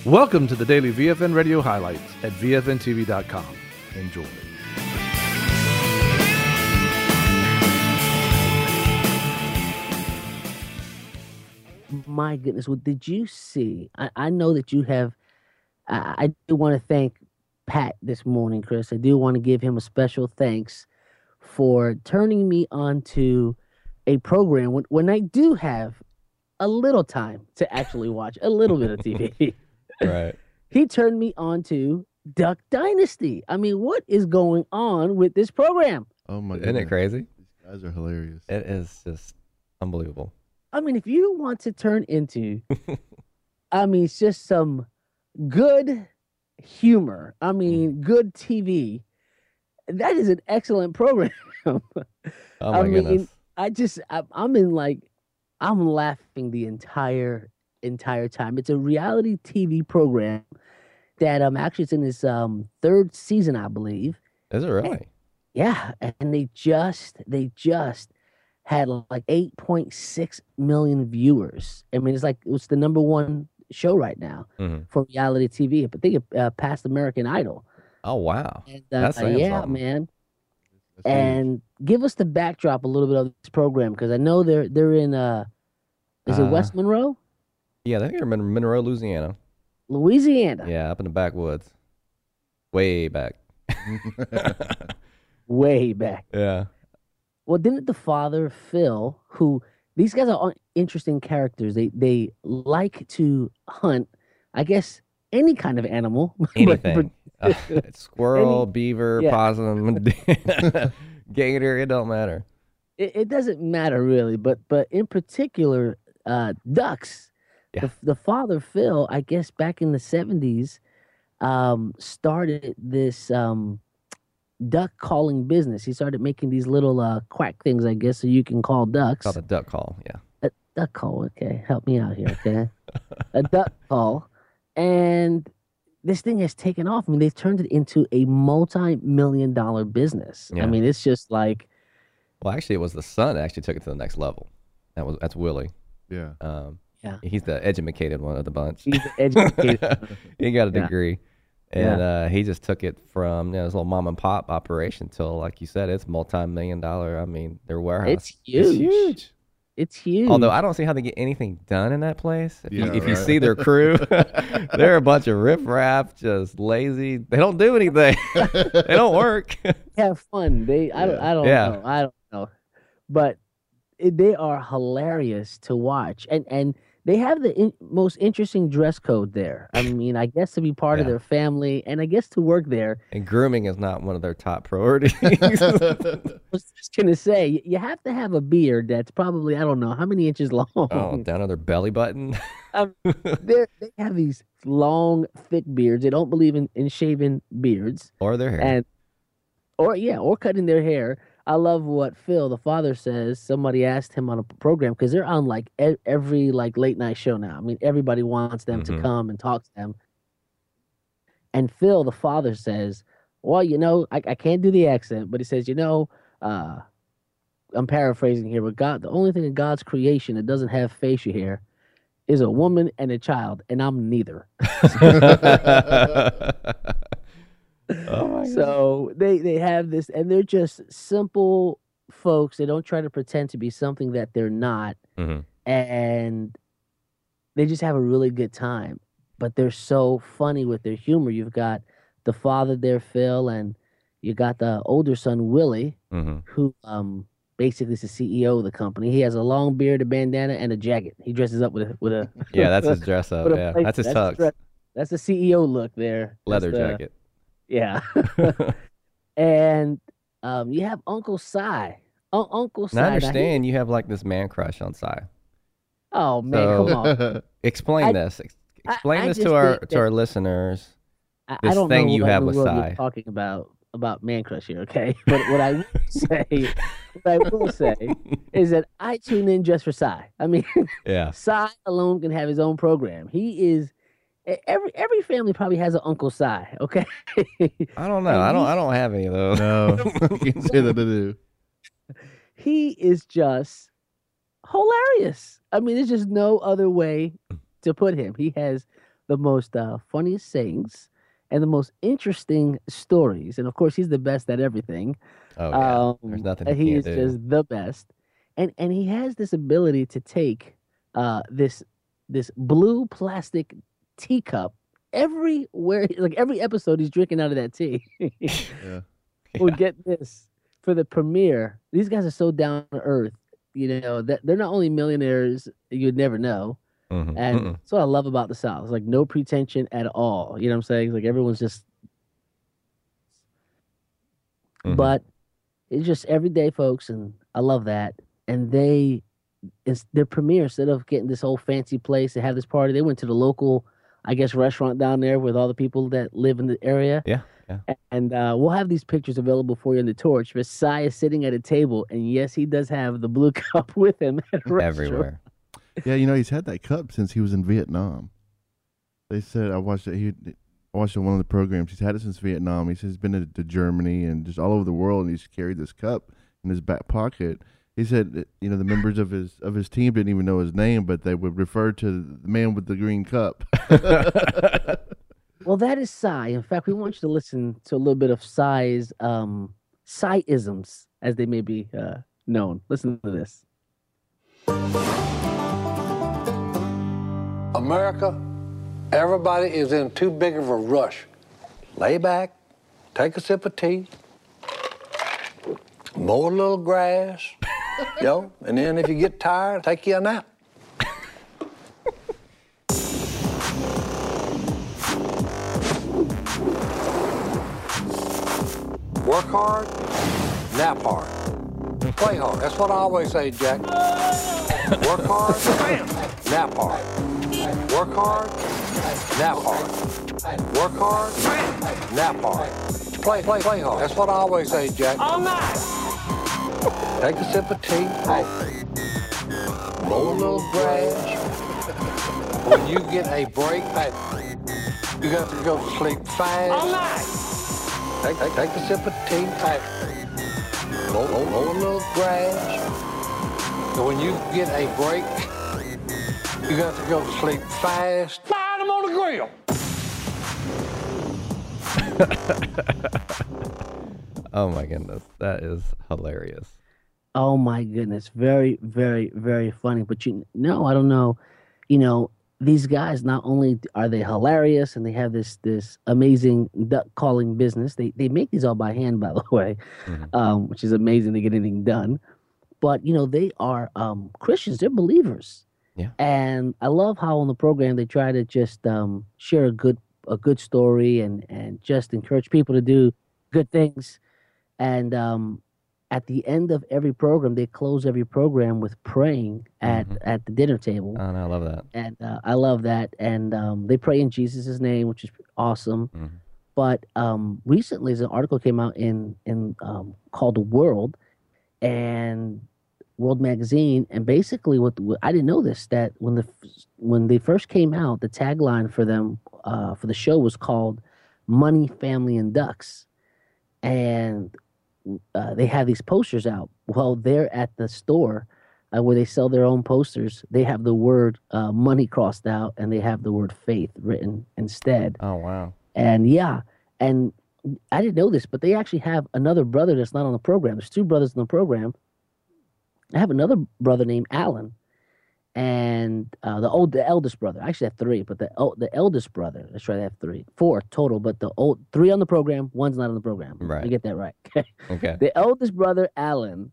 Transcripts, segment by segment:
Welcome to the daily VFN radio highlights at VFNTV.com. Enjoy. My goodness, well, did you see? I know that you have. I do want to thank Pat this morning, Chris. I do want to give him a special thanks for turning me on to a program when I do have a little time to actually watch a little bit of TV. Right. He turned me on to Duck Dynasty. I mean, what is going on with this program? Oh my god. Isn't it crazy? These guys are hilarious. It is just unbelievable. I mean, if you want to turn into, it's just some good humor. Good TV. That is an excellent program. Oh my goodness. I'm laughing the entire time. It's a reality TV program that actually it's in its third season, I believe. Is it really? Yeah, and they just had like 8.6 million viewers. I mean, it's the number one show right now for reality TV. But they passed American Idol. Oh wow, And, that's saying yeah, something. man. That's And give us the backdrop a little bit of this program because I know they're in is it West Monroe, Yeah, I think you're in Monroe, Louisiana. Louisiana? Yeah, up in the backwoods, way back. Way back. Yeah. Well, didn't the father Phil, who these guys are interesting characters. They like to hunt, I guess, any kind of animal. Anything. Squirrel, beaver, yeah. possum, gator. It don't matter. It doesn't matter really, but in particular, ducks. Yeah. The father Phil, I guess, back in the 70s, started this duck calling business. He started making these little quack things, I guess, so you can call ducks. Called a duck call. Yeah. A duck call, okay. Help me out here, okay? A duck call. And this thing has taken off. I mean, they've turned it into a multi-million-dollar business. Yeah. I mean, it's just like, Well, actually, it was the son that actually took it to the next level. That's Willie. Yeah. yeah, He's the educated one of the bunch. he's educated. He got a Yeah. degree, and he just took it from this little mom and pop operation till, like you said, it's multi-million-dollar. I mean, their warehouse. It's huge. It's huge. It's huge. Although I don't see how they get anything done in that place. If, Yeah, you, if you right. see their crew, they're a bunch of riffraff, just lazy. They don't do anything. They don't work. have fun. I don't Yeah. know. I don't know. But they are hilarious to watch. And they have the most interesting dress code there. I mean, I guess to be part of Yeah. their family and I guess to work there. And grooming is not one of their top priorities. I was just going to say, you have to have a beard that's probably, I don't know, how many inches long. Oh, down on their belly button. They have these long, thick beards. They don't believe in shaving beards. Or their hair. Or cutting their hair. I love what Phil, the father, says. Somebody asked him on a program because they're on like every like late night show now. I mean, everybody wants them to come and talk to them. And Phil, the father, says, "Well, I can't do the accent, but he says, I'm paraphrasing here, but God, the only thing in God's creation that doesn't have facial hair is a woman and a child, and I'm neither." Oh my God. So they have this, and they're just simple folks. They don't try to pretend to be something that they're not, Mhm. and they just have a really good time. But they're so funny with their humor. You've got the father there, Phil, and you got the older son, Willie, Mhm. who basically is the CEO of the company. He has a long beard, a bandana, and a jacket. He dresses up with a Yeah, that's his dress up. with a Yeah, place- that's his tux. That's the CEO look there. That's Leather the- jacket. Yeah. And you have Uncle Si. Uncle Si. Now I now, understand you have like this man crush on Cy. oh man, So- come on. Explain I- this. Explain I this just to our think to our listeners. I this don't thing know you what have in the with world you're Si. talking about man crush here, okay? But what I will say is that I tune in just for Si. I mean, Yeah. Si alone can have his own program. He is every family probably has an Uncle Si, okay? I don't know. And I don't have any of those. No, you can say that to do. He is just hilarious. I mean, there's just no other way to put him. He has the most funniest sayings and the most interesting stories. And of course, he's the best at everything. Oh yeah. There's nothing he He can't is do. just the best, and he has this ability to take this blue plastic teacup everywhere. Like every episode, he's drinking out of that tea. Yeah. Well, get this for the premiere. These guys are so down to earth. You know that they're not only millionaires, you'd never know. Mhm. And Mm-mm. that's what I love about the South. It's like no pretension at all. You know what I'm saying? Like everyone's just, Mhm. but it's just everyday folks, and I love that. And it's their premiere, instead of getting this whole fancy place to have this party, they went to the local, I guess, restaurant down there with all the people that live in the area. Yeah. Yeah. And we'll have these pictures available for you in the torch. Messiah is sitting at a table, and yes, he does have the blue cup with him at a restaurant. Everywhere. Yeah, you know, he's had that cup since he was in Vietnam. They said I watched it. I watched it on one of the programs. He's had it since Vietnam. He says he's been to Germany and just all over the world, and he's carried this cup in his back pocket. He said, that, you know, the members of his team didn't even know his name, but they would refer to the man with the green cup. Well, that is Psy. In fact, we want you to listen to a little bit of Psy's Psy-isms, as they may be known. Listen to this. America, everybody is in too big of a rush. Lay back, take a sip of tea, mow a little grass, and then if you get tired, take you a nap. Work hard, nap hard. Play hard. That's what I always say, Jack. Work hard, nap hard. Work hard, nap hard. Work hard, nap hard. Play hard. That's what I always say, Jack. All night. Take a sip of tea. Mow a little grass. When you get a break, you got to go to sleep fast. All night. Take a sip of tea. Mow a little grass. And when you get a break, you got to go to sleep fast. Fire them on the grill. Oh my goodness, that is hilarious. Oh my goodness, very, very, very funny. But I don't know, these guys, not only are they hilarious and they have this amazing duck calling business, they make these all by hand, by the way, which is amazing to get anything done. But they are Christians, they're believers. Yeah. And I love how on the program they try to just share a good story and just encourage people to do good things. And at the end of every program, they close every program with praying at the dinner table. Oh, no, I love that. And I love that. And they pray in Jesus' name, which is awesome. Mm-hmm. But recently, an article came out in called The World, and World Magazine, and basically what I didn't know this, that when they first came out, the tagline for them for the show was called "Money, Family, and Ducks," and they have these posters out. Well, they're at the store where they sell their own posters. They have the word money crossed out, and they have the word faith written instead. Oh, wow. And yeah, and I didn't know this, but they actually have another brother that's not on the program. There's two brothers in the program. I have another brother named Alan, and the eldest brother. I actually have three, but the eldest brother. Let's try to have four total. But three on the program, one's not on the program. Right. Let me get that right. Okay. The eldest brother, Alan,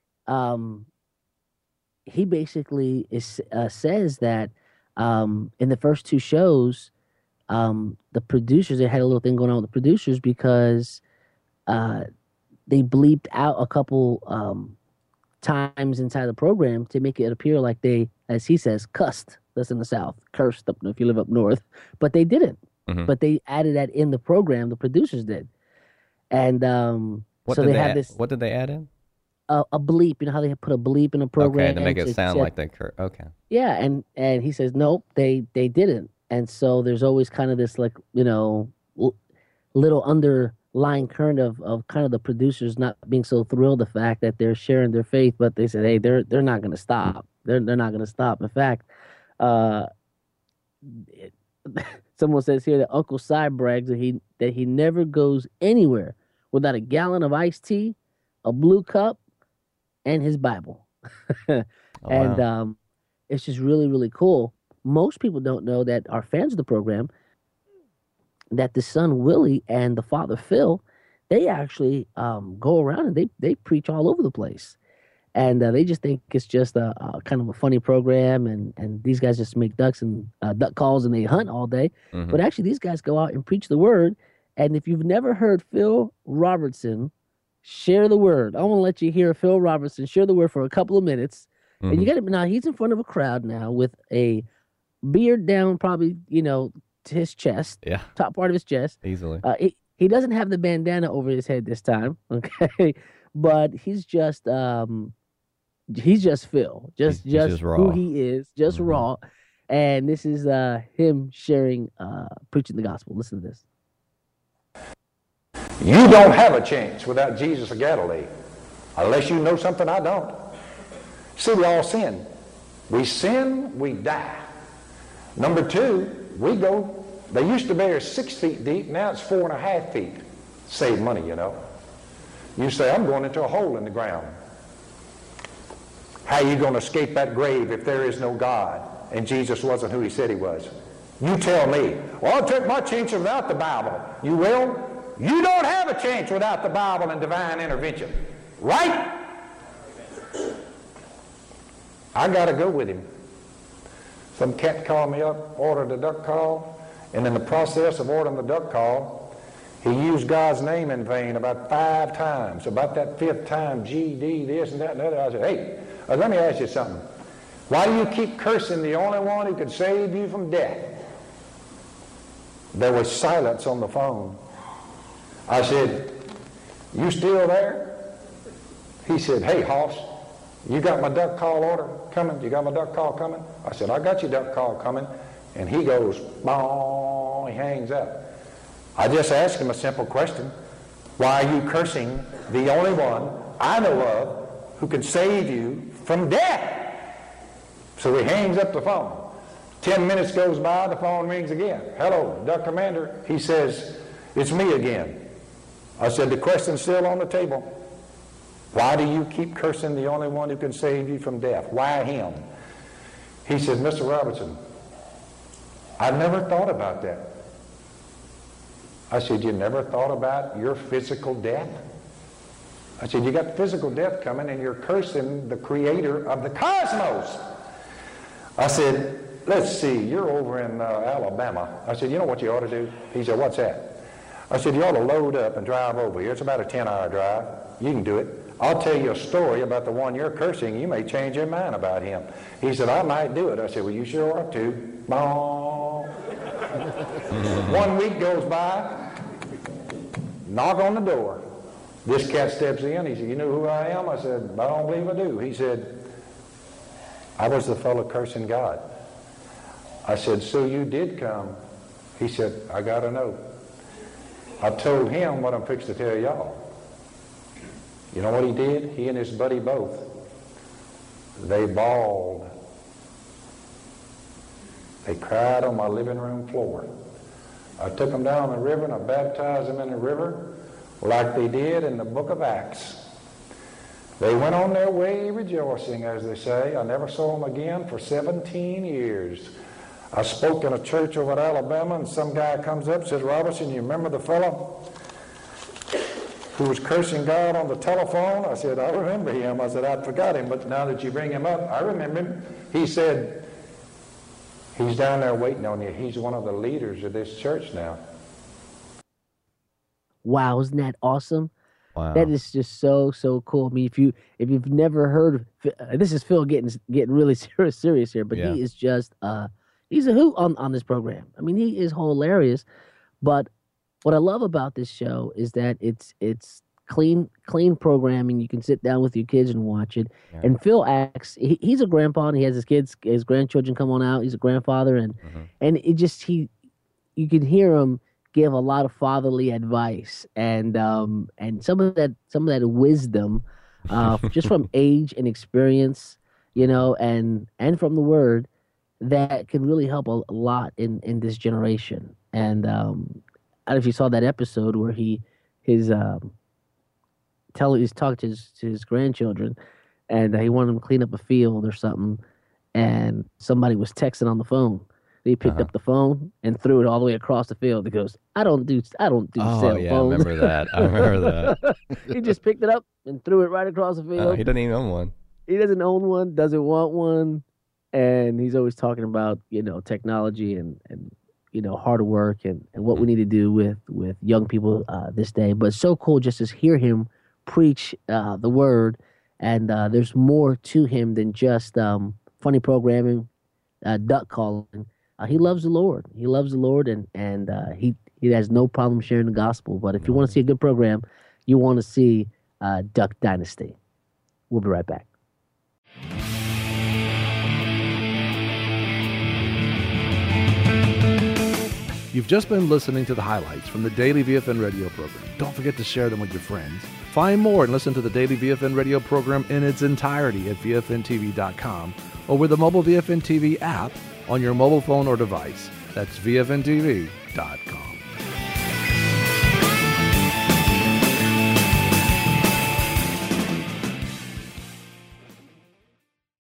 he basically says that in the first two shows, the producers, they had a little thing going on with the producers because they bleeped out a couple times inside the program to make it appear like they, as he says, cussed. That's in the South, cursed up if you live up north, but they didn't. Mm-hmm. But they added that in the program. The producers did, and What so did they have this What did they add in? a bleep. You know how they put a bleep in a program Okay, to make it sound like they Okay. Yeah, and he says nope, they didn't, and so there's always kind of this little underlying current of kind of the producers not being so thrilled the fact that they're sharing their faith, but they said, hey, they're not going to stop. They're not going to stop. In fact, Someone says here that Uncle Si brags that he never goes anywhere without a gallon of iced tea, a blue cup, and his Bible. And wow. it's just really, really cool. Most people don't know that are fans of the program that the son Willie and the father Phil, they actually go around and they preach all over the place. And they just think it's just a kind of a funny program, and these guys just make duck calls and they hunt all day. Mhm. But actually, these guys go out and preach the word. And if you've never heard Phil Robertson share the word, I want to let you hear Phil Robertson share the word for a couple of minutes. And you got to now he's in front of a crowd now with a beard down, probably to his chest, Yeah, top part of his chest. easily. He doesn't have the bandana over his head this time, okay, but he's just Phil, He's just just who raw. he is, just Mhm. raw. And this is him sharing, preaching the gospel. Listen to this. You don't have a chance without Jesus of Galilee, unless you know something I don't. See, we all sin. We sin, we die. Number two, they used to bury 6 feet deep, now it's 4.5 feet. Save money, You say, I'm going into a hole in the ground. How are you going to escape that grave if there is no God and Jesus wasn't who he said he was? You tell me. Well, I took my chance without the Bible. You will? You don't have a chance without the Bible and divine intervention. Right? I got to go with him. Some cat called me up, ordered a duck call, and in the process of ordering the duck call, he used God's name in vain about 5 times. About that 5th time, GD, this and that and the other. I said, hey, let me ask you something. Why do you keep cursing the only one who could save you from death? There was silence on the phone. I said, you still there? He said, hey, Hoss, you got my duck call order coming? You got my duck call coming? I said, I got your duck call coming. And he goes, bong, he hangs up. I just asked him a simple question. Why are you cursing the only one I know of who can save you from death? So he hangs up the phone. 10 minutes goes by, the phone rings again. Hello, Duck Commander. He says, it's me again. I said, the question's still on the table. Why do you keep cursing the only one who can save you from death? Why him? He says, Mr. Robertson, I never thought about that. I said, you never thought about your physical death? I said, you got physical death coming and you're cursing the creator of the cosmos. I said, let's see, you're over in Alabama. I said, you know what you ought to do? He said, what's that? I said, you ought to load up and drive over here. It's about a 10-hour drive. You can do it. I'll tell you a story about the one you're cursing. You may change your mind about him. He said, I might do it. I said, well, you sure ought to. Bong. 1 week goes by. Knock on the door. This cat steps in. He said, you know who I am? I said, I don't believe I do. He said, I was the fellow cursing God. I said, so you did come. He said, I got to know. I told him what I'm fixing to tell y'all. You know what he did? He and his buddy both. They bawled. They cried on my living room floor. I took them down the river and I baptized them in the river like they did in the book of Acts. They went on their way rejoicing, as they say. I never saw them again for 17 years. I spoke in a church over in Alabama, and some guy comes up and says, Robertson, you remember the fellow who was cursing God on the telephone? I said, I remember him. I said, I'd forgot him, but now that you bring him up, I remember him. He said, he's down there waiting on you. He's one of the leaders of this church now. Wow, isn't that awesome? Wow. That is just so cool. I mean, if you've never heard, this is Phil getting really serious here, but Yeah. he is just he's a hoot on this program. I mean, he is hilarious. But what I love about this show is that it's clean programming. You can sit down with your kids and watch it. Yeah. And Phil acts. He's a grandpa, and he has his grandchildren come on out. He's a grandfather, and it just you can hear him give a lot of fatherly advice and some of that wisdom, just from age and experience, and from the word, that can really help a lot in this generation. And I don't know if you saw that episode where he's talking to his grandchildren, and he wanted them to clean up a field or something, and somebody was texting on the phone. He picked up the phone and threw it all the way across the field. He goes, I don't do Oh, cell yeah, I phones. remember that. I remember that. He just picked it up and threw it right across the field. He doesn't even own one. He doesn't own one, doesn't want one, and he's always talking about, technology and hard work and what we need to do with young people this day. But it's so cool just to hear him preach the word, and there's more to him than just funny programming, duck calling. He loves the Lord. He loves the Lord, and he has no problem sharing the gospel. But if you want to see a good program, you want to see Duck Dynasty. We'll be right back. You've just been listening to the highlights from the Daily VFN radio program. Don't forget to share them with your friends. Find more and listen to the Daily VFN radio program in its entirety at VFNTV.com or with the mobile VFN TV app on your mobile phone or device. That's VFNTV.com.